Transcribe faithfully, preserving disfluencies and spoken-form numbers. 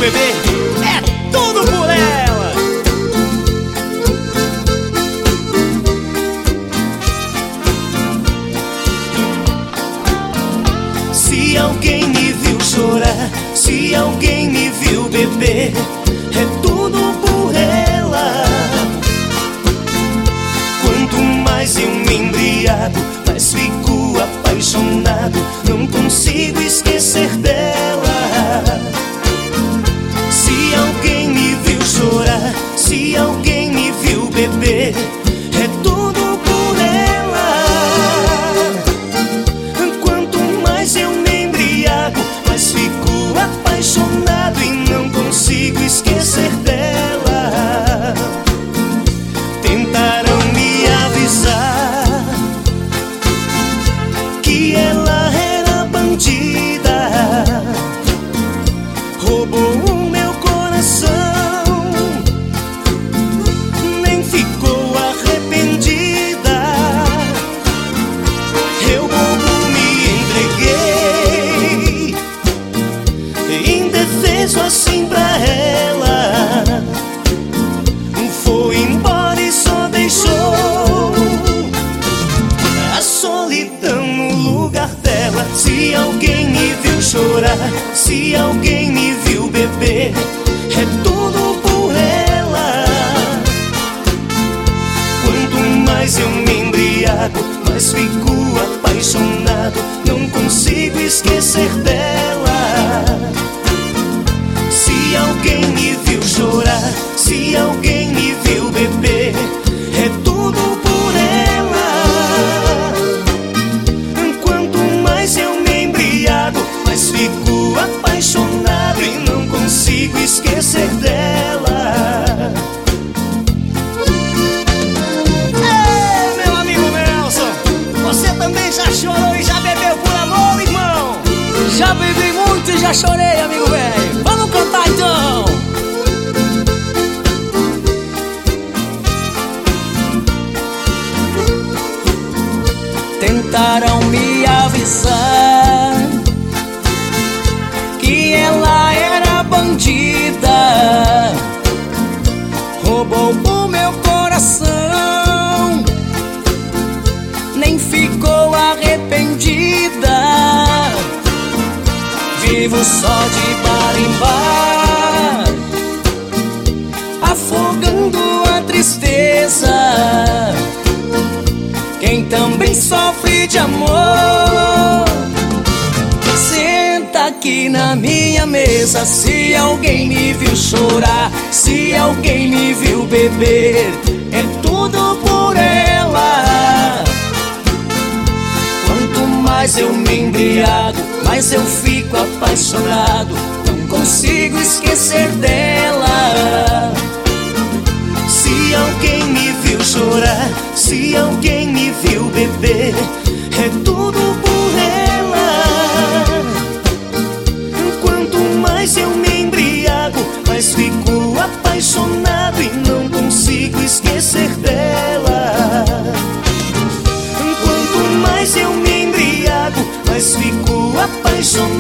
bebê, é tudo por ela. Se alguém me viu chorar, se alguém me viu beber, é tudo por ela. Quanto mais eu me embriago, mais fico apaixonado, não consigo esquecer dela. Se alguém me viu chorar, se alguém me viu beber, é tudo por ela. Quanto mais eu me embriago, mais fico apaixonado e não consigo esquecer dela. Tentaram me avisar que ela era bandida, roubou o meu coração, nem ficou arrependida. Eu bobo me entreguei, indefeso assim pra ela. Foi embora e só deixou a solidão no lugar dela. Se alguém me viu chorar, se alguém me viu beber, é tudo por ela. Quanto mais eu me embriago, mais fico apaixonado, não consigo esquecer dela. Se alguém me viu chorar, se alguém me viu beber, é tudo por ela. Quanto mais eu me embriago, mais fico apaixonado e não consigo esquecer dela. Ei, meu amigo Nelson, você também já chorou e já bebeu por amor, irmão? Já bebi muito e já chorei, amigo velho. Vamos cantar então. Tentaram me avisar que ela era bandida, roubou o meu coração, nem ficou arrependida. Vivo só de bar em bar, afogando a tristeza. Quem também sofre de amor, senta aqui na minha mesa. Se alguém me viu chorar, se alguém me viu beber, é tudo por ela. Quanto mais eu me embriago, mais eu fico apaixonado, não consigo esquecer dela. Se alguém me viu chorar, se alguém me viu beber, é tudo por ela. Quanto mais eu me embriago, mais fico apaixonado e não consigo esquecer dela. Quanto mais eu me embriago, mais fico apaixonado